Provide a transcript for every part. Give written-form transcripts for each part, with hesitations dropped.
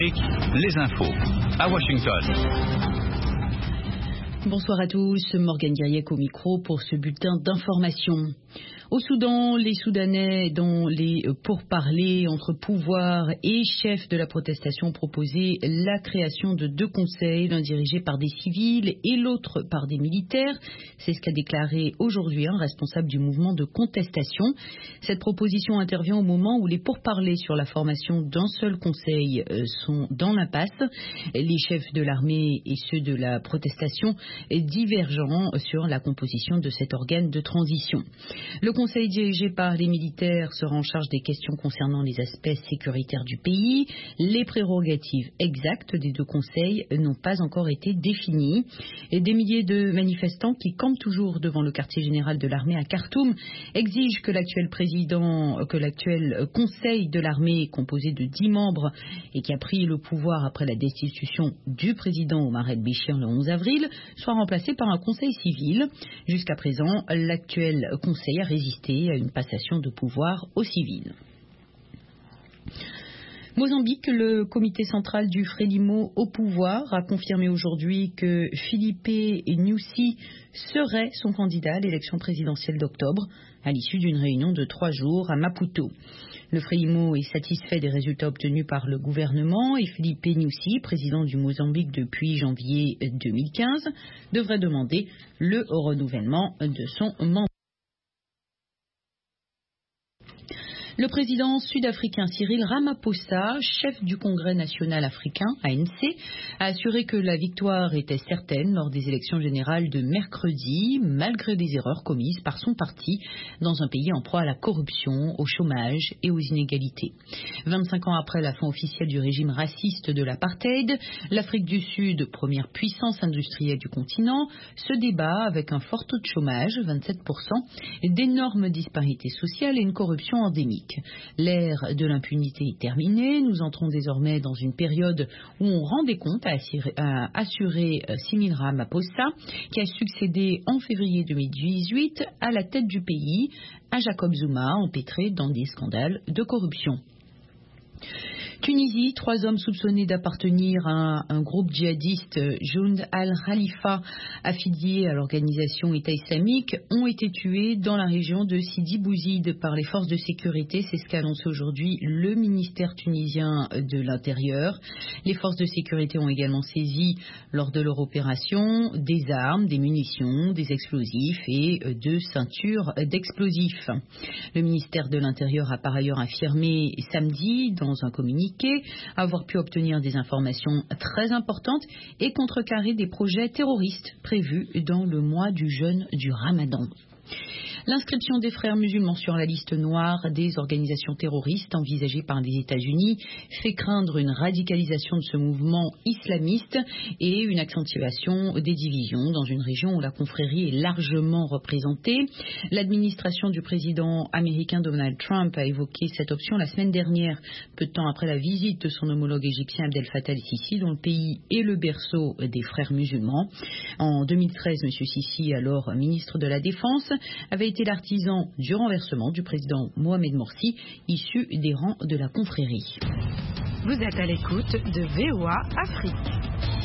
Les infos à Washington. Bonsoir à tous, Morgane Guiriec au micro pour ce bulletin d'information. Au Soudan, les Soudanais, dans les pourparlers entre pouvoir et chefs de la protestation, ont proposé la création de 2 conseils, l'un dirigé par des civils et l'autre par des militaires. C'est ce qu'a déclaré aujourd'hui un responsable du mouvement de contestation. Cette proposition intervient au moment où les pourparlers sur la formation d'un seul conseil sont dans l'impasse. Les chefs de l'armée et ceux de la protestation divergent sur la composition de cet organe de transition. Le conseil dirigé par les militaires sera en charge des questions concernant les aspects sécuritaires du pays. Les prérogatives exactes des 2 conseils n'ont pas encore été définies. Et des milliers de manifestants qui campent toujours devant le quartier général de l'armée à Khartoum exigent que l'actuel conseil de l'armée, composé de 10 membres et qui a pris le pouvoir après la destitution du président Omar el-Béchir le 11 avril, soit remplacé par un conseil civil. Jusqu'à présent, l'actuel conseil a résisté à une passation de pouvoir aux civils. Mozambique, le comité central du Frelimo au pouvoir a confirmé aujourd'hui que Filipe Nyusi serait son candidat à l'élection présidentielle d'octobre, à l'issue d'une réunion de 3 jours à Maputo. Le Frelimo est satisfait des résultats obtenus par le gouvernement et Filipe Nyusi, président du Mozambique depuis janvier 2015, devrait demander le renouvellement de son mandat. Le président sud-africain Cyril Ramaphosa, chef du Congrès national africain, ANC, a assuré que la victoire était certaine lors des élections générales de mercredi, malgré des erreurs commises par son parti dans un pays en proie à la corruption, au chômage et aux inégalités. 25 ans après la fin officielle du régime raciste de l'apartheid, l'Afrique du Sud, première puissance industrielle du continent, se débat avec un fort taux de chômage, 27%, d'énormes disparités sociales et une corruption endémique. L'ère de l'impunité est terminée. Nous entrons désormais dans une période où on rend des comptes, a assuré Cyril Ramaphosa, qui a succédé en février 2018 à la tête du pays à Jacob Zuma, empêtré dans des scandales de corruption. Tunisie, 3 hommes soupçonnés d'appartenir à un groupe djihadiste, Jund al-Khalifa, affilié à l'organisation État islamique, ont été tués dans la région de Sidi Bouzid par les forces de sécurité. C'est ce qu'a annoncé aujourd'hui le ministère tunisien de l'Intérieur. Les forces de sécurité ont également saisi, lors de leur opération, des armes, des munitions, des explosifs et 2 ceintures d'explosifs. Le ministère de l'Intérieur a par ailleurs affirmé samedi, dans un communiqué, avoir pu obtenir des informations très importantes et contrecarrer des projets terroristes prévus dans le mois du jeûne du Ramadan. L'inscription des frères musulmans sur la liste noire des organisations terroristes envisagées par les États-Unis fait craindre une radicalisation de ce mouvement islamiste et une accentuation des divisions dans une région où la confrérie est largement représentée. L'administration du président américain Donald Trump a évoqué cette option la semaine dernière, peu de temps après la visite de son homologue égyptien Abdel Fattah el-Sisi, dont le pays est le berceau des frères musulmans. En 2013, M. Sisi, alors ministre de la Défense, avait été l'artisan du renversement du président Mohamed Morsi, issu des rangs de la confrérie. Vous êtes à l'écoute de VOA Afrique.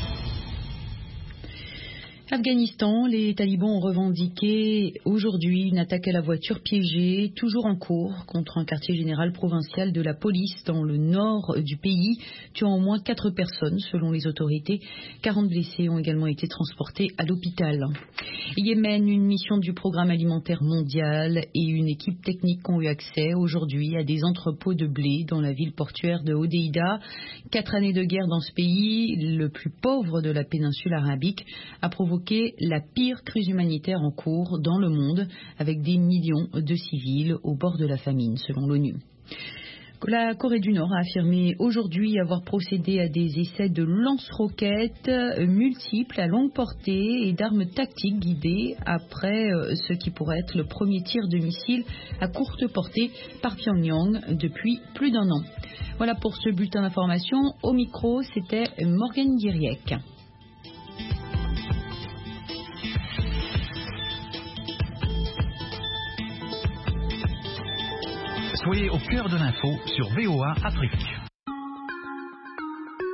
Afghanistan, les talibans ont revendiqué aujourd'hui une attaque à la voiture piégée, toujours en cours, contre un quartier général provincial de la police dans le nord du pays, tuant au moins 4 personnes selon les autorités. 40 blessés ont également été transportés à l'hôpital. Yémen, une mission du programme alimentaire mondial et une équipe technique ont eu accès aujourd'hui à des entrepôts de blé dans la ville portuaire de Hodeïda. 4 années de guerre dans ce pays, le plus pauvre de la péninsule arabique, a provoqué la pire crise humanitaire en cours dans le monde, avec des millions de civils au bord de la famine, selon l'ONU. La Corée du Nord a affirmé aujourd'hui avoir procédé à des essais de lance-roquettes multiples à longue portée et d'armes tactiques guidées après ce qui pourrait être le premier tir de missile à courte portée par Pyongyang depuis plus d'1 an. Voilà pour ce bulletin d'information. Au micro, c'était Morgane Guiriec. Soyez au cœur de l'info sur VOA Afrique.